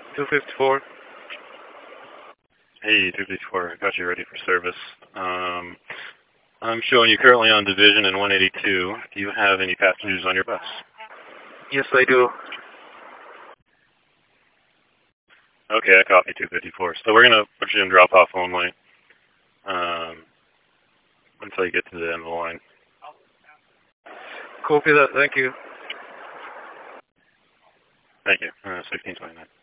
254. Hey, 254, got you ready for service. I'm showing you currently on Division and 182. Do you have any passengers on your bus? Yes, I do. Okay, I copy 254. So we're going to put you in drop-off only until you get to the end of the line. Copy that. Thank you. Thank you. 1629.